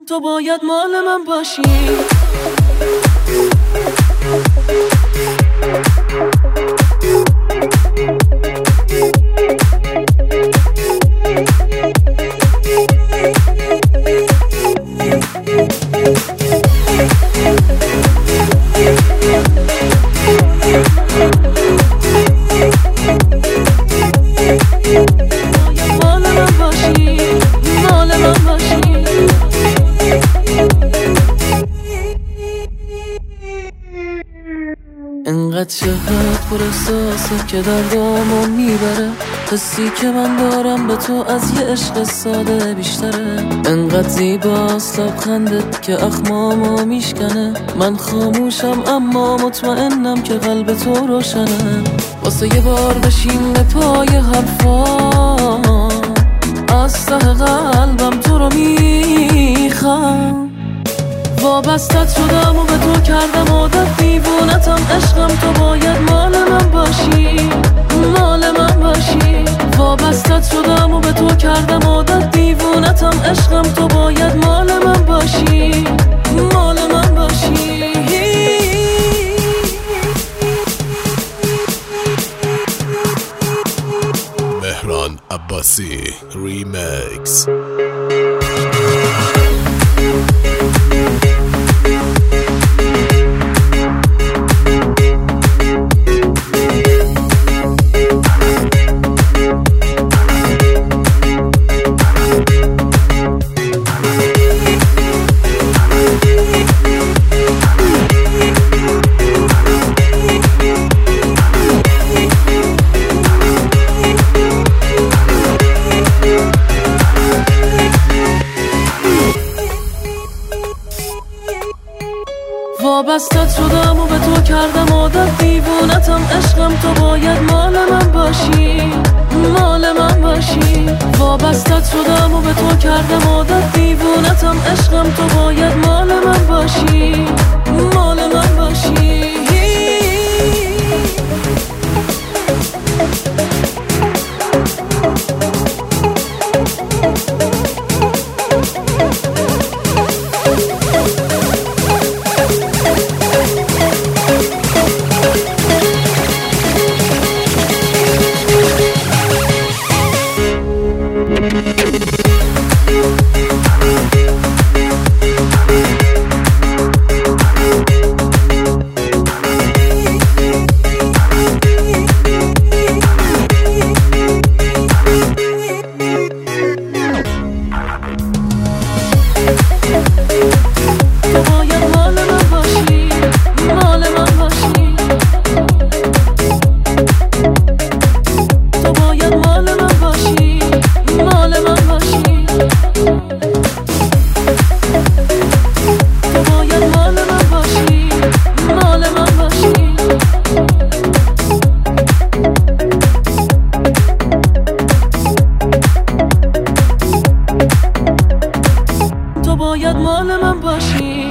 تو باید مال من باشی. انقدر چهت پر احساسه که دردامو میبره، حسی که من دارم به تو از یه عشق ساده بیشتره. انقدر زیباست لبخندت که اخمامو میشکنه، من خاموشم اما مطمئنم که قلب تو روشنه. واسه یه بار بشین به پای حرفام، از ته قلبم تو رو میخوام. وابستت شدم و به تو کردم عادت، دیوونتم عشقم، تو باید مال من باشی، مال من باشی. وابستت شدم و به تو کردم عادت، دیوونتم عشقم، تو باید مال من باشی، مال من باشی. مهران عباسی ریمیکس. وابستت شدم و به تو کردم عادت، دیوونتم عشقم، تو باید مال من باشی، مال من باشی. وابستت شدم و به تو کردم عادت، دیوونتم عشقم، تو باید مال من باشی، مال من باشی. باید مال من باشی.